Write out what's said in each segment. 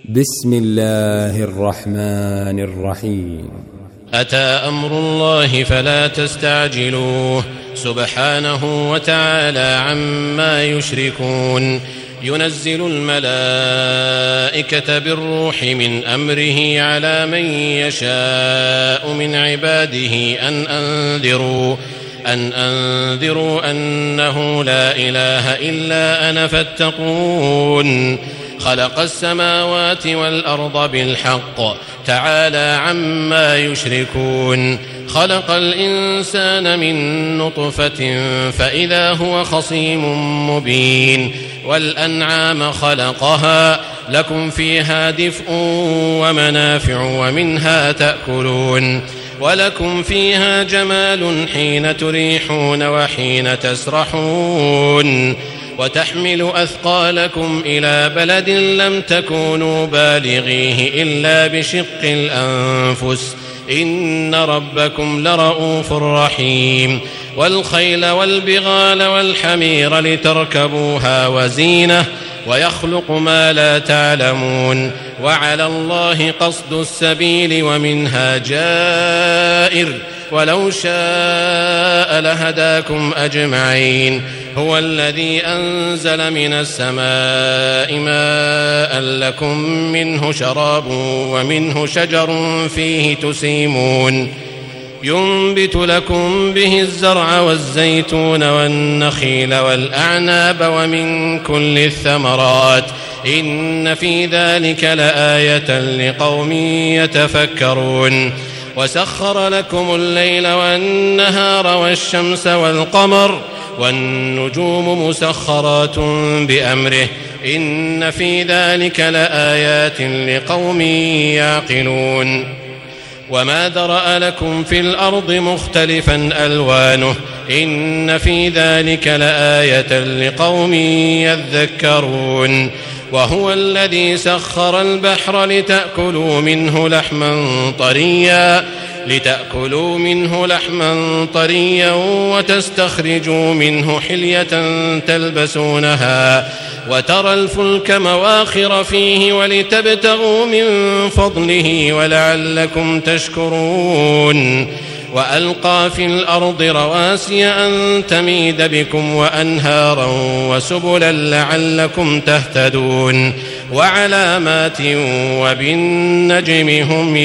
بسم الله الرحمن الرحيم. أتى أمر الله فلا تستعجلوه سبحانه وتعالى عما يشركون. ينزل الملائكة بالروح من أمره على من يشاء من عباده أن أنذروا أنه لا إله إلا أنا فاتقون. خلق السماوات والأرض بالحق تعالى عما يشركون. خلق الإنسان من نطفة فإذا هو خصيم مبين. والأنعام خلقها لكم فيها دفء ومنافع ومنها تأكلون. ولكم فيها جمال حين تريحون وحين تسرحون. وتحمل أثقالكم إلى بلد لم تكونوا بالغيه إلا بشق الأنفس إن ربكم لرؤوف رحيم. والخيل والبغال والحمير لتركبوها وزينة ويخلق ما لا تعلمون. وعلى الله قصد السبيل ومنها جائر ولو شاء لهداكم أجمعين. هو الذي أنزل من السماء ماء لكم منه شراب ومنه شجر فيه تسيمون. ينبت لكم به الزرع والزيتون والنخيل والأعناب ومن كل الثمرات إن في ذلك لآية لقوم يتفكرون. وسخر لكم الليل والنهار والشمس والقمر والنجوم مسخرات بأمره إن في ذلك لآيات لقوم يعقلون. وما ذرأ لكم في الأرض مختلفا ألوانه إن في ذلك لآية لقوم يذكرون. وهو الذي سخر البحر لتأكلوا منه لحما طريا وتستخرجوا منه حلية تلبسونها وترى الفلك مواخر فيه ولتبتغوا من فضله ولعلكم تشكرون. وألقى في الأرض رواسي أن تميد بكم وأنهارا وسبلا لعلكم تهتدون. وعلامات وبالنجم هم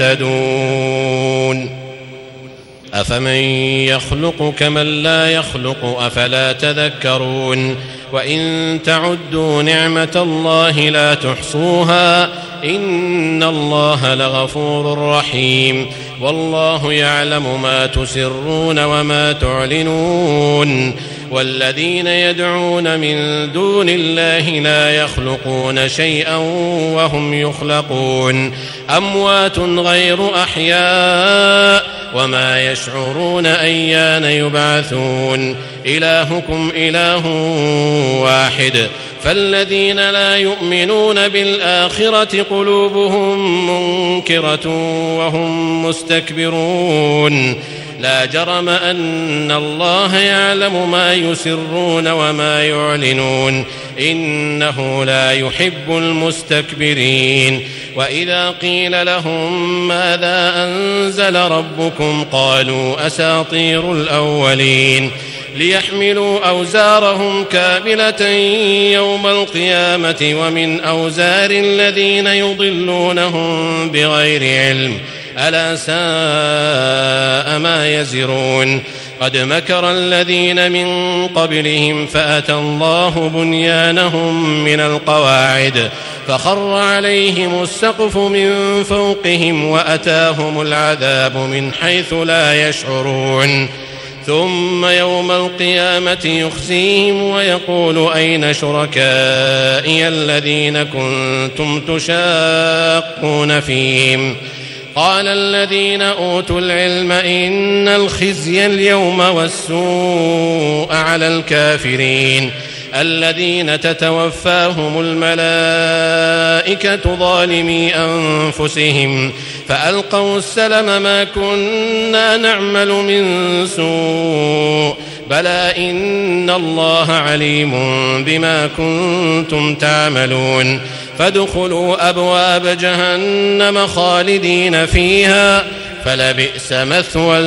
يهتدون. أفمن يخلق كمن لا يخلق أفلا تذكرون. وإن تعدوا نعمة الله لا تحصوها إن الله لغفور رحيم. والله يعلم ما تسرون وما تعلنون. والذين يدعون من دون الله لا يخلقون شيئا وهم يخلقون. أموات غير أحياء وما يشعرون أيان يبعثون. إلهكم إله واحد فالذين لا يؤمنون بالآخرة قلوبهم منكرة وهم مستكبرون. لا جرم أن الله يعلم ما يسرون وما يعلنون إنه لا يحب المستكبرين. وإذا قيل لهم ماذا أنزل ربكم قالوا أساطير الأولين. ليحملوا أوزارهم كاملة يوم القيامة ومن أوزار الذين يضلونهم بغير علم ألا ساء ما يزرون. قد مكر الذين من قبلهم فأتى الله بنيانهم من القواعد فخر عليهم السقف من فوقهم وأتاهم العذاب من حيث لا يشعرون. ثم يوم القيامة يخزيهم ويقول أين شركائي الذين كنتم تشاقون فيهم. قال الذين أوتوا العلم إن الخزي اليوم والسوء على الكافرين الذين تتوفاهم الملائكة ظالمي أنفسهم فألقوا السلم ما كنا نعمل من سوء بلى إن الله عليم بما كنتم تعملون. فادخلوا أبواب جهنم خالدين فيها فلبئس مثوى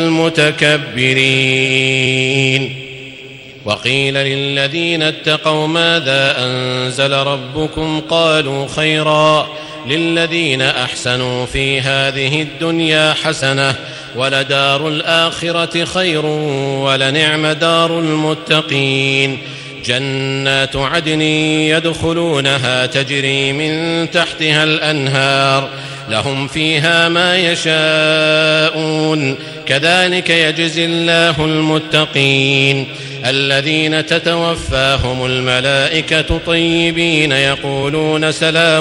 المتكبرين. وقيل للذين اتقوا ماذا أنزل ربكم قالوا خيرا للذين أحسنوا في هذه الدنيا حسنة ولدار الآخرة خير ولنعم دار المتقين. جنات عدن يدخلونها تجري من تحتها الأنهار لهم فيها ما يشاءون كذلك يجزي الله المتقين. الذين تتوفاهم الملائكة طيبين يقولون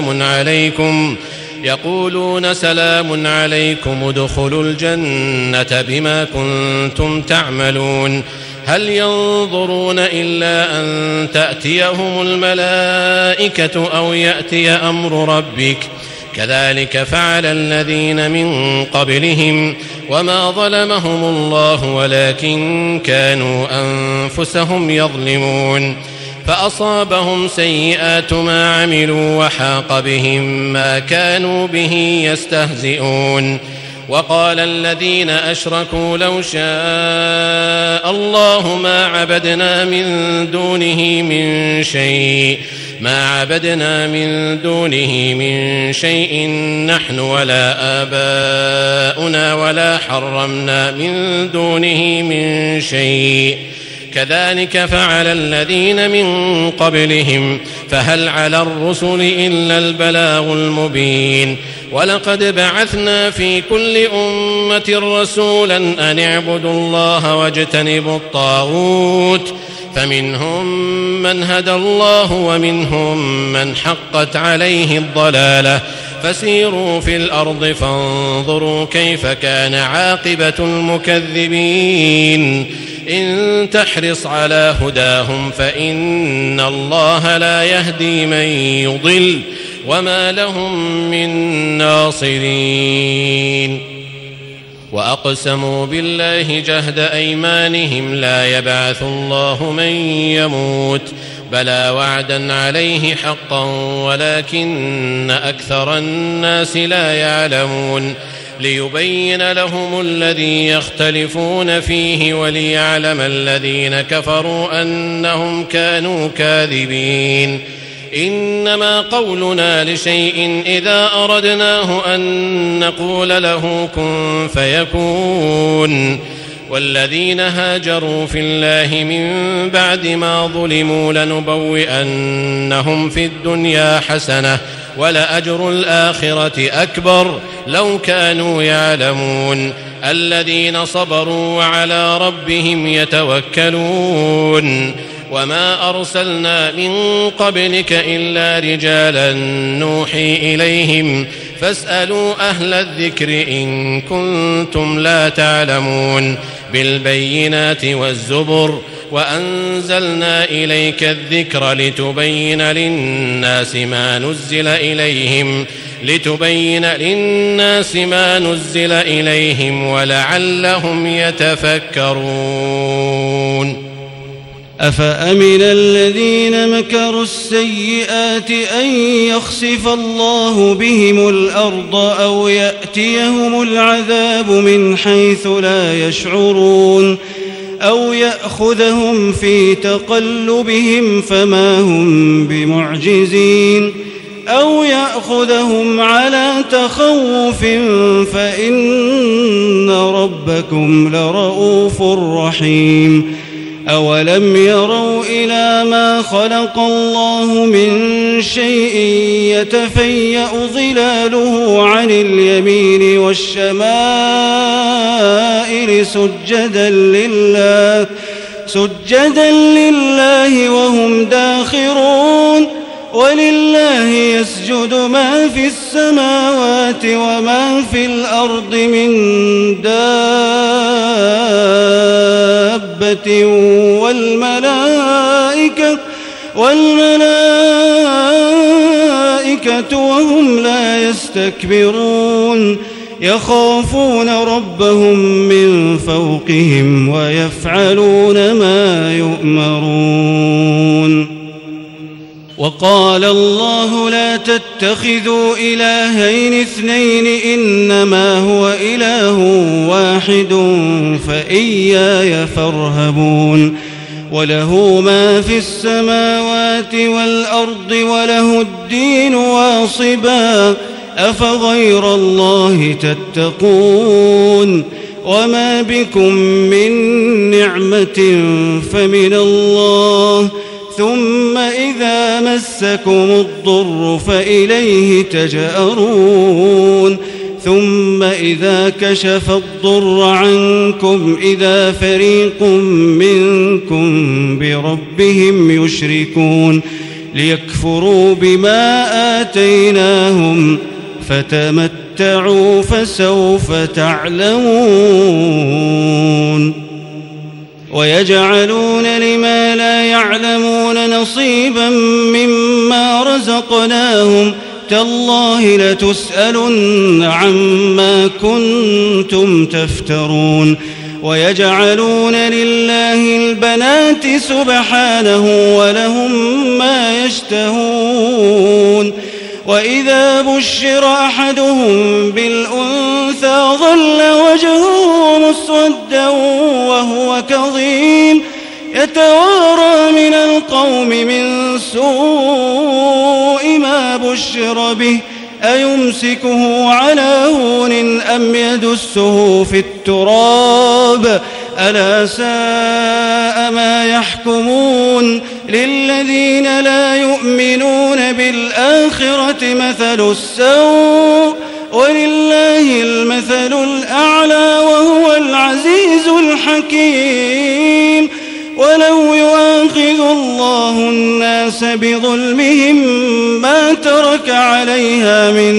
سلام عليكم ادخلوا الجنة بما كنتم تعملون. هل ينظرون إلا أن تأتيهم الملائكة أو يأتي أمر ربك كذلك فعل الذين من قبلهم وما ظلمهم الله ولكن كانوا أنفسهم يظلمون. فأصابهم سيئات ما عملوا وحاق بهم ما كانوا به يستهزئون. وقال الذين أشركوا لو شاء الله ما عبدنا من دونه من شيء نحن ولا آباؤنا ولا حرمنا من دونه من شيء كذلك فعل الذين من قبلهم فهل على الرسل إلا البلاغ المبين. ولقد بعثنا في كل أمة رسولا أن اعبدوا الله واجتنبوا الطاغوت فمنهم من هدى الله ومنهم من حقت عليه الضلالة فسيروا في الأرض فانظروا كيف كان عاقبة المكذبين. إن تحرص على هداهم فإن الله لا يهدي من يضل وما لهم من ناصرين. وأقسموا بالله جهد أيمانهم لا يبعث الله من يموت بلى وعدا عليه حقا ولكن أكثر الناس لا يعلمون. ليبين لهم الذي يختلفون فيه وليعلم الذين كفروا أنهم كانوا كاذبين. إنما قولنا لشيء إذا أردناه أن نقول له كن فيكون. والذين هاجروا في الله من بعد ما ظلموا لنبوئنهم في الدنيا حسنة ولأجر الآخرة أكبر لو كانوا يعلمون. الذين صبروا وعلى ربهم يتوكلون. وما أرسلنا من قبلك إلا رجالا نوحي إليهم فاسألوا أهل الذكر إن كنتم لا تعلمون. بالبينات والزبر وأنزلنا إليك الذكر لتبين للناس ما نزل إليهم ولعلهم يتفكرون. أفأمن الذين مكروا السيئات أن يخسف الله بهم الأرض أو يأتيهم العذاب من حيث لا يشعرون أو يأخذهم في تقلبهم فما هم بمعجزين أو يأخذهم على تخوف فإن ربكم لرؤوف رحيم. أولم يروا إلى ما خلق الله من شيء يتفيأ ظلاله عن اليمين والشمائل سجدا لله وهم داخرون. ولله يسجد ما في السماوات وما في الأرض من دابة والملائكة وهم لا يستكبرون. يخافون ربهم من فوقهم ويفعلون ما يؤمرون. وقال الله لا تتبعوا تتخذوا إلهين اثنين إنما هو إله واحد فإياي فارهبون وله ما في السماوات والأرض وله الدين واصبا أفغير الله تتقون وما بكم من نعمة فمن الله ثم إذا مسكم الضر فإليه تجأرون ثم إذا كشف الضر عنكم إذا فريق منكم بربهم يشركون ليكفروا بما آتيناهم فتمتعوا فسوف تعلمون ويجعلون لما لا يعلمون نصيبا مما رزقناهم تالله لتسألن عما كنتم تفترون ويجعلون لله البنات سبحانه ولهم ما يشتهون وإذا بشر أحدهم بالأنثى ظل وجهه مسودا وهو كظيم يتوارى من القوم من سوء ما بشر به أيمسكه على هون أم يدسه في التراب ألا ساء ما يحكمون للذين لا يؤمنون بالآخرة مثل السوء ولله المثل الأعلى وهو العزيز الحكيم ولو يؤاخذ الله الناس بظلمهم ما ترك عليها من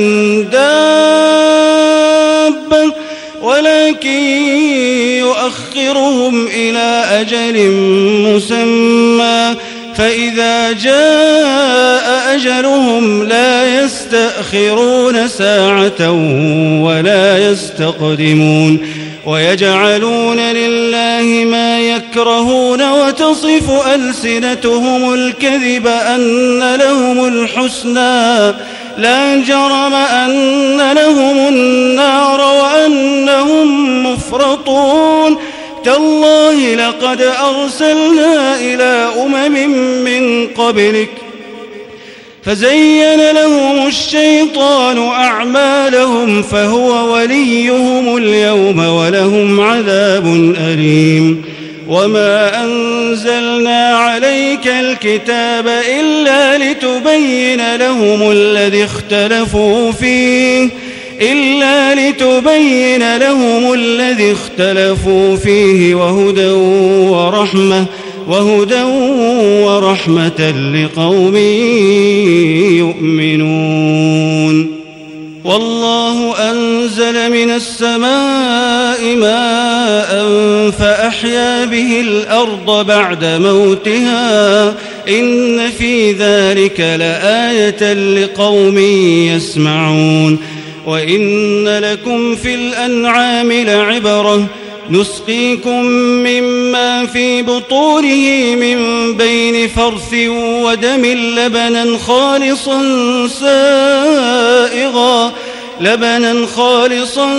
دابة ولكن يؤخرهم إلى أجل مسمى فإذا جاء أجلهم لا يستأخرون ساعة ولا يستقدمون ويجعلون لله ما يكرهون وتصف ألسنتهم الكذب أن لهم الحسنى لا جرم أن لهم النار وأنهم مفرطون تالله لقد أرسلنا إلى أمم من قبلك فزين لهم الشيطان أعمالهم فهو وليهم اليوم ولهم عذاب أليم وما أنزلنا عليك الكتاب إلا لتبين لهم الذي اختلفوا فيه وهدى ورحمة لقوم يؤمنون والله أنزل من السماء ماء فأحيا به الأرض بعد موتها إن في ذلك لآية لقوم يسمعون وإن لكم في الأنعام لعبرة نسقيكم مما في بطونه من بين فرث ودم لبنا خالصا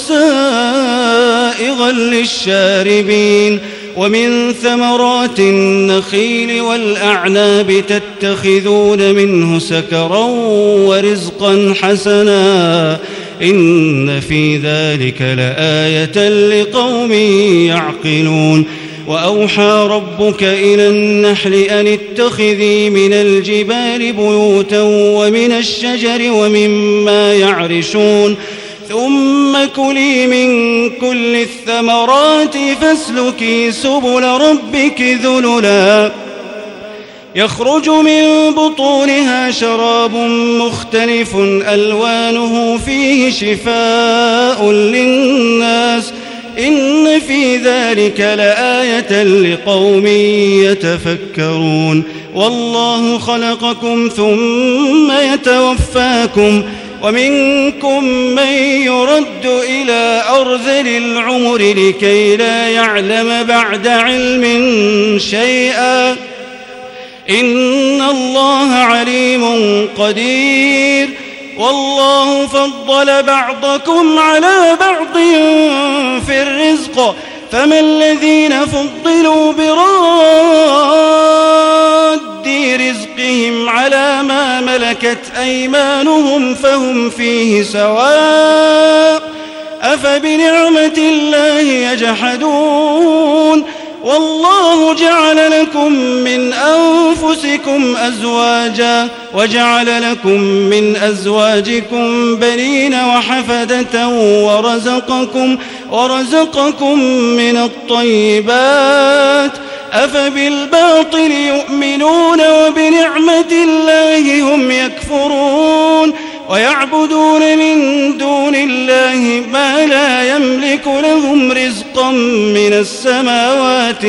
سائغا للشاربين ومن ثمرات النخيل والأعناب تتخذون منه سكرا ورزقا حسنا إن في ذلك لآية لقوم يعقلون وأوحى ربك إلى النحل أن اتخذي من الجبال بيوتا ومن الشجر ومما يعرشون ثم كلي من كل الثمرات فاسلكي سبل ربك ذللا يخرج من بطونها شراب مختلف ألوانه فيه شفاء للناس إن في ذلك لآية لقوم يتفكرون والله خلقكم ثم يتوفاكم ومنكم من يرد إلى أرذل العمر لكي لا يعلم بعد علم شيئا إن الله عليم قدير. والله فضل بعضكم على بعض في الرزق، فما الذين فضلوا براد رزقهم على ما ملكت أيمانهم فهم فيه سواء، أفبنعمة الله يجحدون. والله جعل لكم من أنفسكم أزواجا وجعل لكم من أزواجكم بنين وحفدة ورزقكم من الطيبات، أفبالباطل يؤمنون وبنعمة الله هم يكفرون. ويعبدون من دون الله ما لا يملك لهم رزقا من السماوات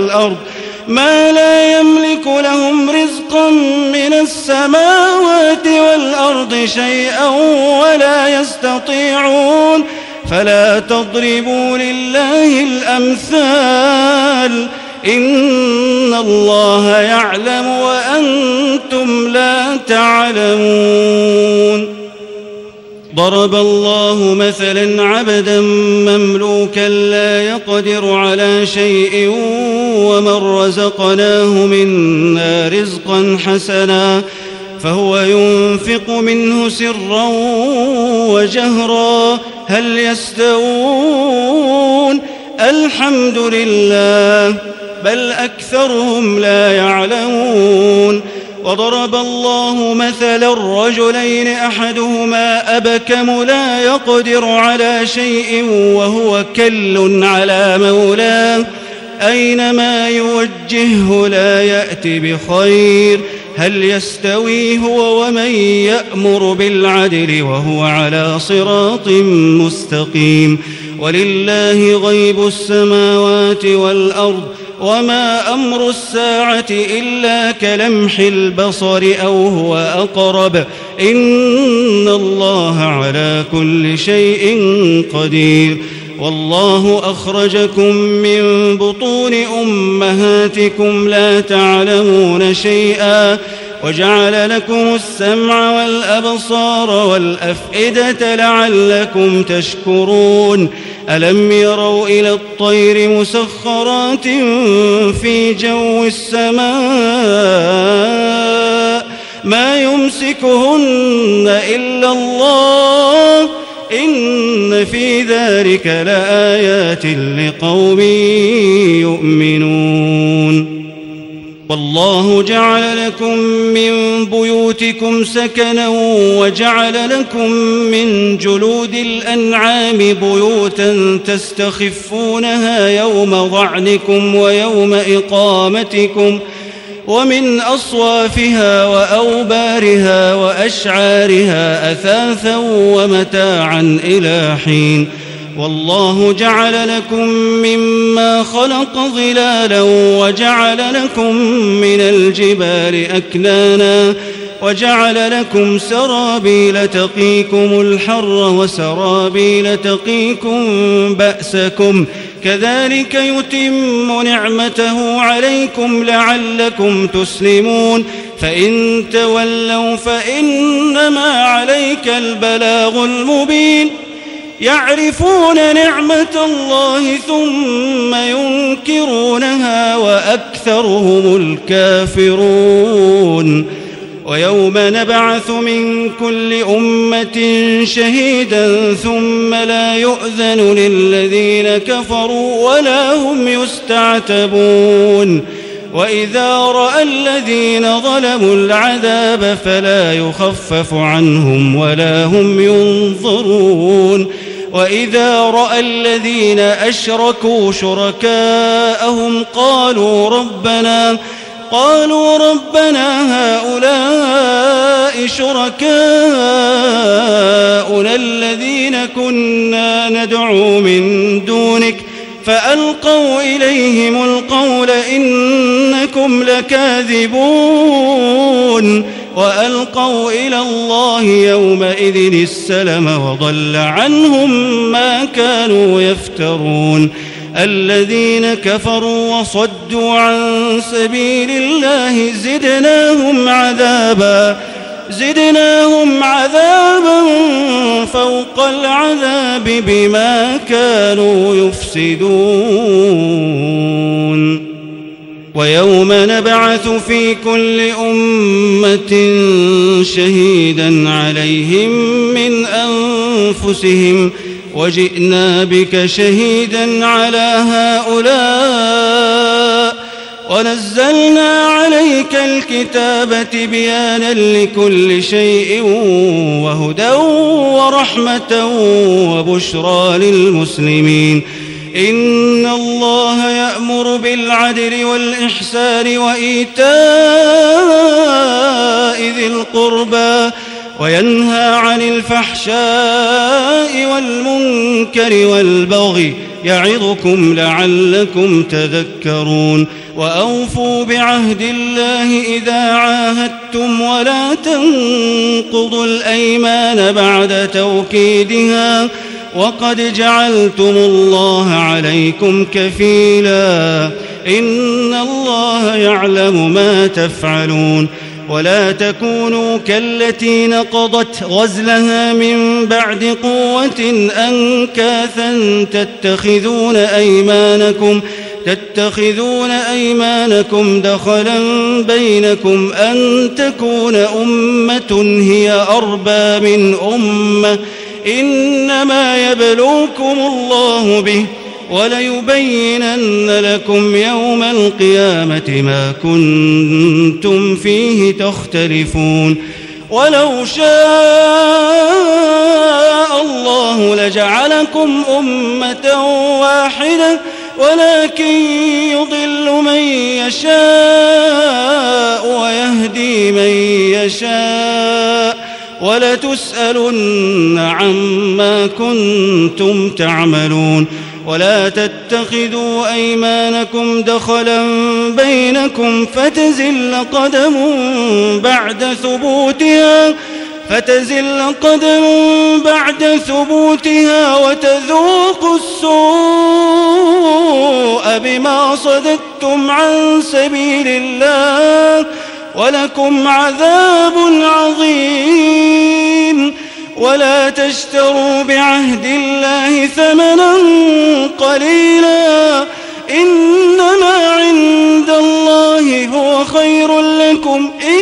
والأرض شيئا ولا يستطيعون. فلا تضربوا لله الأمثال، إن الله يعلم وأنتم لا تعلمون. ضرب الله مثلا عبدا مملوكا لا يقدر على شيء ومن رزقناه منا رزقا حسنا فهو ينفق منه سرا وجهرا هل يستوون؟ الحمد لله بل أكثرهم لا يعلمون. وضرب الله مثلا رجلين أحدهما أبكم لا يقدر على شيء وهو كل على مولاه أينما يوجهه لا يأتي بخير هل يستوي هو ومن يأمر بالعدل وهو على صراط مستقيم. ولله غيب السماوات والأرض وما أمر الساعة إلا كلمح البصر أو هو أقرب إن الله على كل شيء قدير. والله أخرجكم من بطون أمهاتكم لا تعلمون شيئا وجعل لكم السمع والأبصار والأفئدة لعلكم تشكرون. ألم يروا إلى الطير مسخرات في جو السماء ما يمسكهن إلا الله إن في ذلك لآيات لقوم يؤمنون. والله جعل لكم من بيوتكم سكنا وجعل لكم من جلود الأنعام بيوتا تستخفونها يوم ظعنكم ويوم إقامتكم ومن أصوافها وأوبارها وأشعارها أثاثا ومتاعا إلى حين. والله جعل لكم مما خلق ظلالا وجعل لكم من الجبال أكنانا وجعل لكم سرابيل تقيكم الحر وسرابيل تقيكم بأسكم كذلك يتم نعمته عليكم لعلكم تسلمون. فإن تولوا فإنما عليك البلاغ المبين. يعرفون نعمة الله ثم ينكرونها وأكثرهم الكافرون. ويوم نبعث من كل أمة شهيدا ثم لا يؤذن للذين كفروا ولا هم يستعتبون. وإذا رأى الذين ظلموا العذاب فلا يخفف عنهم ولا هم ينظرون. وإذا رأى الذين أشركوا شركاءهم قالوا ربنا هؤلاء شركاؤنا الذين كنا ندعو من دونك فألقوا إليهم القول إنكم لكاذبون وألقوا إلى الله يومئذ السلم وضل عنهم ما كانوا يفترون. الذين كفروا وصدوا عن سبيل الله زدناهم عذابا فوق العذاب بما كانوا يفسدون. ويوم نبعث في كل أمة شهيدا عليهم من أنفسهم وجئنا بك شهيدا على هؤلاء ونزلنا عليك الكتاب تبيانا لكل شيء وهدى ورحمة وبشرى للمسلمين. إن الله يأمر بالعدل والإحسان وإيتاء ذي القربى وينهى عن الفحشاء والمنكر والبغي يعظكم لعلكم تذكرون. وأوفوا بعهد الله إذا عاهدتم ولا تنقضوا الأيمان بعد توكيدها وقد جعلتم الله عليكم كفيلا إن الله يعلم ما تفعلون. ولا تكونوا كالتي نقضت غزلها من بعد قوة أنكاثا تتخذون أيمانكم دخلا بينكم أن تكون أمة هي أربى من أمة إنما يبلوكم الله به وليبينن لكم يوم القيامة ما كنتم فيه تختلفون. ولو شاء الله لجعلكم أمة واحدة ولكن يضل من يشاء ويهدي من يشاء ولتسألن عما كنتم تعملون. ولا تتخذوا أيمانكم دخلا بينكم فتزل قدم بعد ثبوتها وتذوقوا السوء بما صددتم عن سبيل الله ولكم عذاب عظيم. ولا تشتروا بعهد الله ثمنا قليلا إنما عند الله هو خير لكم إن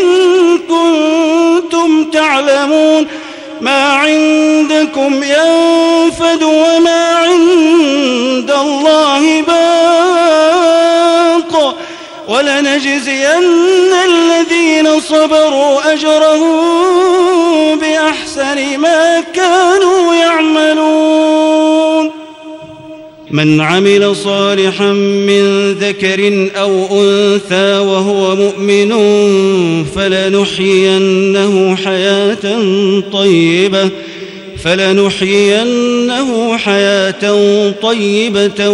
كنتم تعلمون. ما عندكم ينفد وما عند الله باق ولنجزين الذين صبروا أجرهم بأحسن ما كانوا يعملون. من عمل صالحا من ذكر أو أنثى وهو مؤمن فلنحيينه حياة طيبة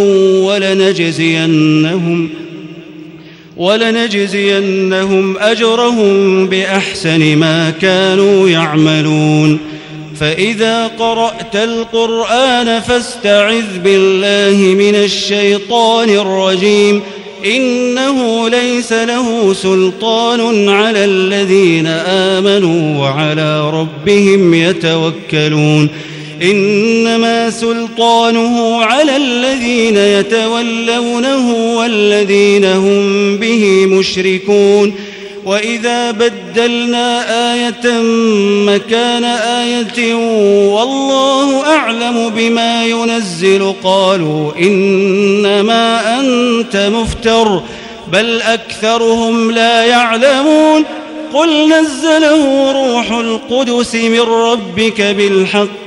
ولنجزينهم أجرهم بأحسن ما كانوا يعملون. فإذا قرأت القرآن فاستعذ بالله من الشيطان الرجيم إنه ليس له سلطان على الذين آمنوا وعلى ربهم يتوكلون. إنما سلطانه على الذين يتولونه والذين هم به مشركون. وإذا بدلنا آية مكان آية والله أعلم بما ينزل قالوا إنما أنت مفتر بل أكثرهم لا يعلمون. قل نزله روح القدس من ربك بالحق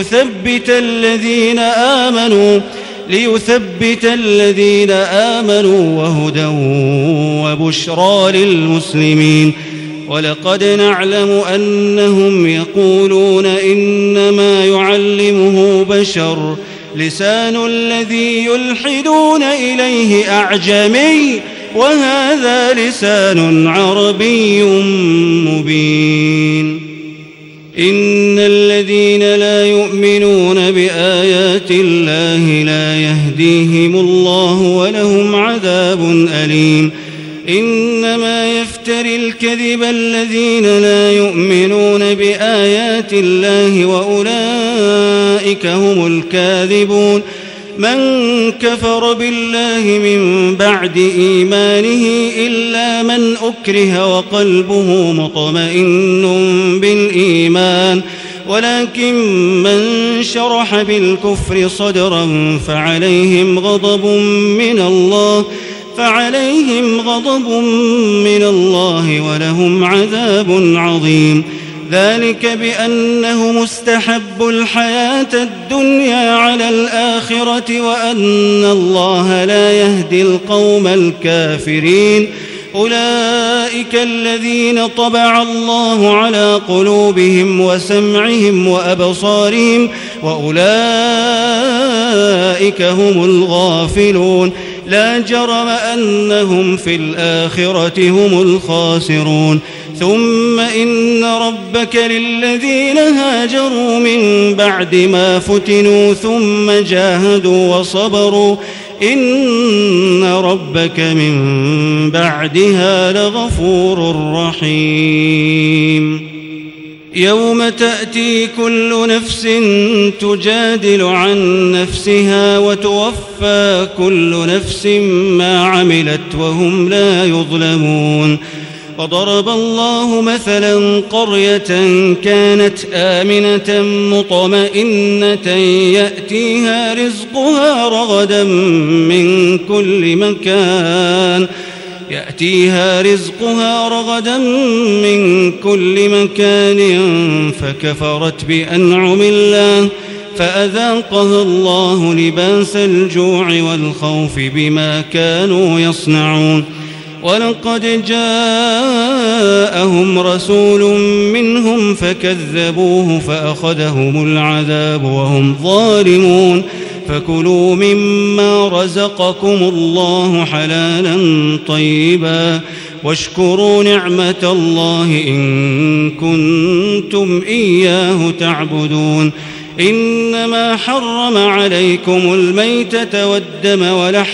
ليثبت الذين آمنوا وهدى وبشرى للمسلمين. ولقد نعلم أنهم يقولون إنما يعلمه بشر لسان الذي يلحدون إليه أعجمي وهذا لسان عربي مبين. إن الذين لا يؤمنون بآيات الله لا يهديهم الله ولهم عذاب أليم إنما يفتري الكذب الذين لا يؤمنون بآيات الله وأولئك هم الكاذبون من كفر بالله من بعد إيمانه إلا من أكره وقلبه مطمئن بالإيمان ولكن من شرح بالكفر صدرا فعليهم غضب من الله ولهم عذاب عظيم ذلك بأنهم استحبوا الحياة الدنيا على الآخرة وأن الله لا يهدي القوم الكافرين أولئك الذين طبع الله على قلوبهم وسمعهم وأبصارهم وأولئك هم الغافلون لا جرم أنهم في الآخرة هم الخاسرون ثم إن ربك للذين هاجروا من بعد ما فتنوا ثم جاهدوا وصبروا إن ربك من بعدها لغفور رحيم يوم تأتي كل نفس تجادل عن نفسها وتوفى كل نفس ما عملت وهم لا يظلمون وضرب الله مثلا قرية كانت آمنة مطمئنة يأتيها رزقها رغدا من كل مكان فكفرت بأنعم الله فأذاقها الله لباس الجوع والخوف بما كانوا يصنعون ولقد جاءهم رسول منهم فكذبوه فأخذهم العذاب وهم ظالمون فكلوا مما رزقكم الله حلالا طيبا واشكروا نعمة الله إن كنتم إياه تعبدون إنما حرم عليكم الميتة والدم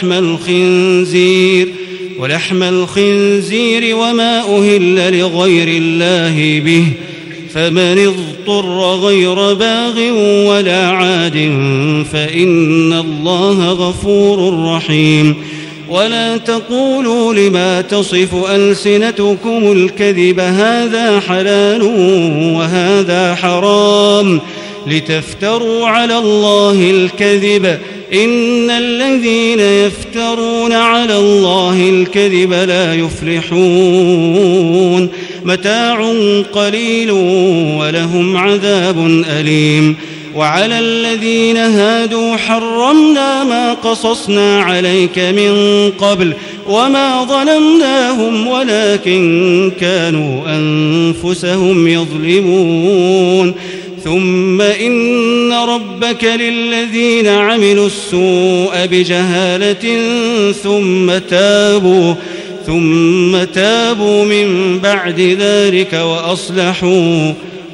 ولحم الخنزير وما أهل لغير الله به فمن اضطر غير باغ ولا عاد فإن الله غفور رحيم ولا تقولوا لما تصف ألسنتكم الكذب هذا حلال وهذا حرام لتفتروا على الله الكذب إن الذين يفترون على الله الكذب لا يفلحون متاع قليل ولهم عذاب أليم وعلى الذين هادوا حرمنا ما قصصنا عليك من قبل وما ظلمناهم ولكن كانوا أنفسهم يظلمون ثم إن ربك للذين عملوا السوء بجهالة ثم تابوا من بعد ذلك وأصلحوا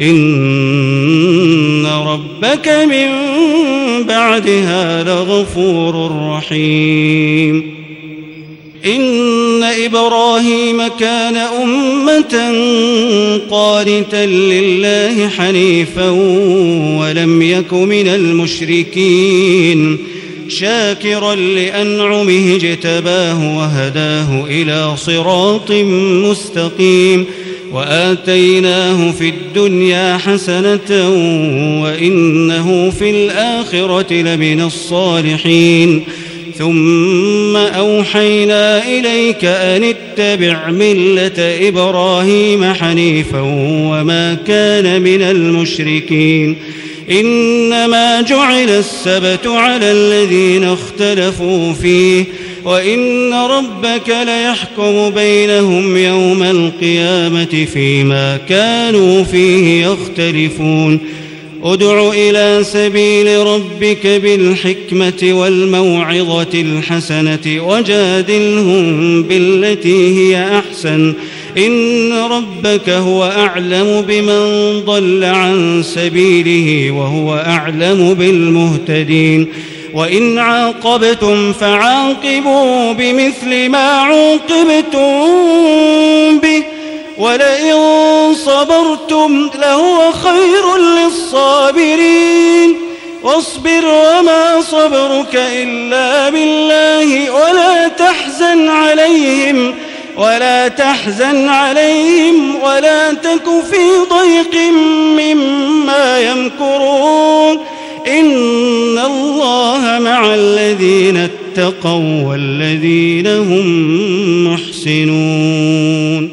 إن ربك من بعدها لغفور رحيم إن إبراهيم كان أمة قانتا لله حنيفا ولم يك من المشركين شاكرا لأنعمه اجتباه وهداه إلى صراط مستقيم وآتيناه في الدنيا حسنة وإنه في الآخرة لمن الصالحين ثم أوحينا إليك أن اتبع ملة إبراهيم حنيفا وما كان من المشركين إنما جعل السبت على الذين اختلفوا فيه وإن ربك ليحكم بينهم يوم القيامة فيما كانوا فيه يختلفون ادع إلى سبيل ربك بالحكمة والموعظة الحسنة وجادلهم بالتي هي أحسن إن ربك هو أعلم بمن ضل عن سبيله وهو أعلم بالمهتدين وإن عاقبتم فعاقبوا بمثل ما عوقبتم به ولئن صبرتم لهو خير للصابرين واصبر وما صبرك إلا بالله ولا تحزن عليهم ولا تك في ضيق مما يمكرون إن الله مع الذين اتقوا والذين هم محسنون